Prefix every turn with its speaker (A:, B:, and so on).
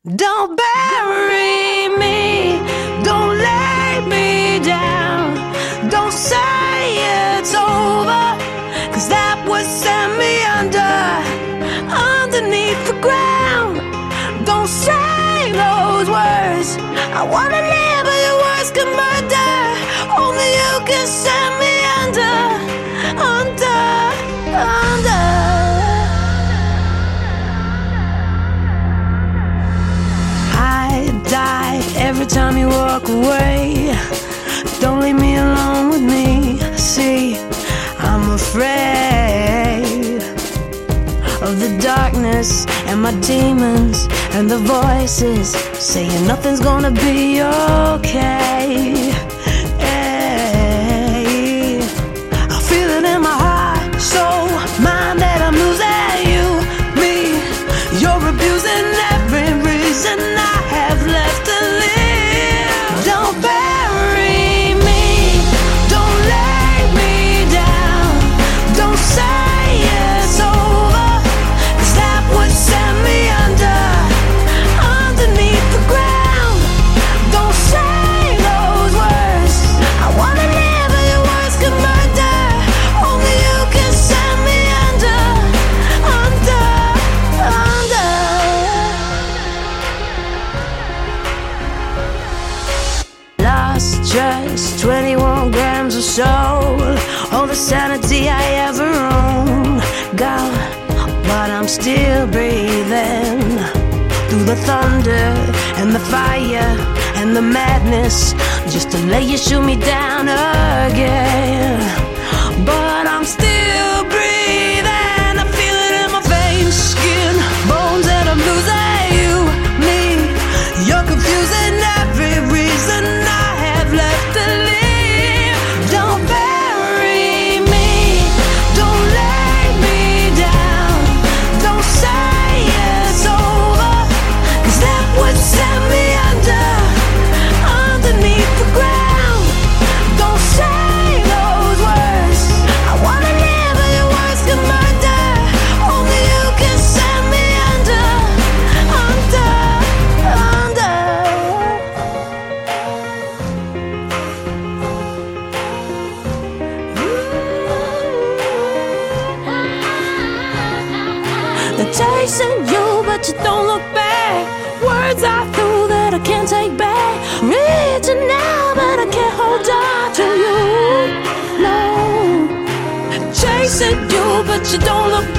A: Don't bury me, don't lay me down, don't say it's over, 'cause that would send me underneath the ground. Don't say those words, I wanna live but your words can murder. Only you can send me under. Every time you walk away, don't leave me alone with me. See, I'm afraid of the darkness and my demons and the voices saying nothing's gonna be okay. Hey, I feel it in my heart, soul, mind that I'm losing you, me. You're abusing every reason I have left to live. Don't bury me, don't lay me down, don't say it's over, 'cause that would send me underneath the ground. Don't say those words, I wanna live but your words can murder. Only you can send me under. Just 21 grams of soul, all the sanity I ever owned, gone, but I'm still breathing through the thunder and the fire and the madness, just to let you shoot me down again. But I'm still breathing, I feel it in my veins, skin, bones, and I'm losing you, me. You're confusing every reason I have left to live. Don't bury me, don't lay me down, don't say it's over, 'cause that would send me underneath the ground. Don't say those words, I wanna live but your words can murder. Only you can send me under. They're chasing you, but you don't look back. Words I threw that I can't take back. Reaching now, but I can't hold on to you. No, chasing you, but you don't look